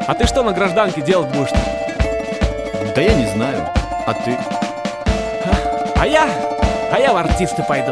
А ты что на гражданке делать будешь? Да я не знаю. А ты? А я в артисты пойду.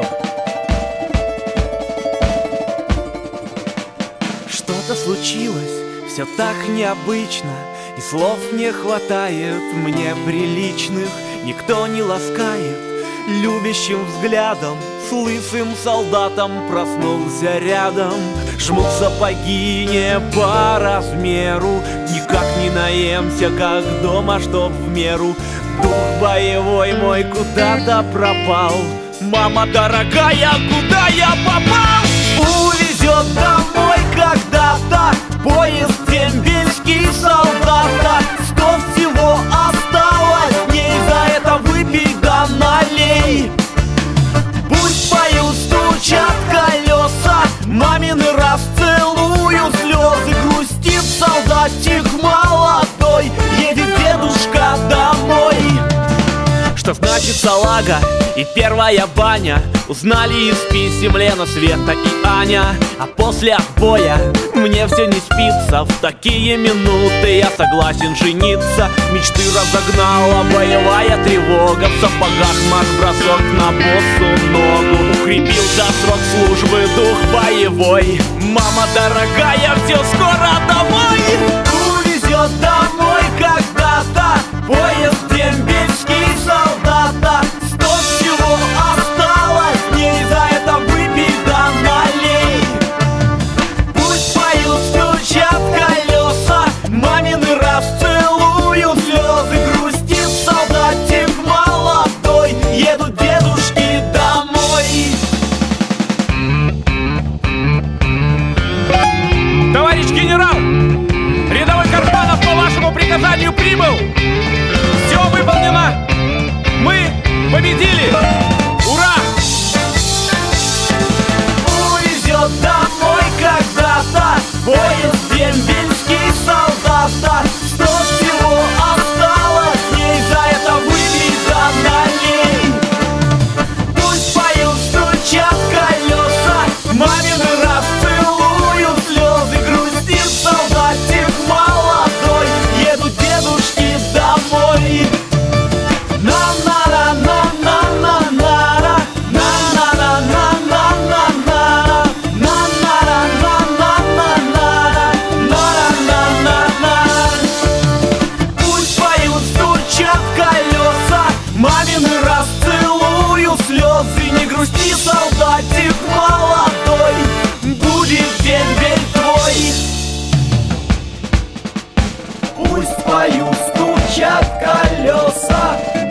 Что-то случилось, все так необычно, и слов не хватает мне приличных. Никто не ласкает любящим взглядом. С лысым солдатом проснулся рядом. Жмут сапоги не по размеру. Никак не наемся, как дома, что в меру. Дух боевой мой куда-то пропал. Мама дорогая, куда я попал? Увезет домой когда-то поезд дембельский солдата. 100 всего осталось дней, за это выпей да налей. Пусть поют, стучат колеса, мамины расцелую слезы. Грустит солдатик молодой, едет дедушка домой. Что значит салага и первая баня? Узнали из писем Лена, Света и Аня. А после отбоя мне все не спится. В такие минуты я согласен жениться. Мечты разогнала боевая тревога. В сапогах марш-бросок на босу ногу. Укрепился срок службы, дух боевой. Мама дорогая, все скоро домой. Увезет домой когда-то поезд дембельский солдата. 100 всего осталось дней, за это выпей да налей. Пусть поют, стучат колеса, мамины расцелую слезы. Грустит солдатик молодой, едут дедушки домой. Товарищ генерал! Рядовой Карпанов по вашему приказанию прибыл! Все выполнено! Мы победили! Ура! Увезет домой когда-то поезд дембельский солдата. 100 всего осталось дней, за это выпей да налей. Пусть поют, стучат колеса, мамины расцелую слезы. Грустит солдатик молодой, едут дедушки домой. Пусть поют, стучат колеса, мамины расцелую слезы. Не грусти, солдатик молодой, будет дембель твой. Пусть поют, стучат колеса,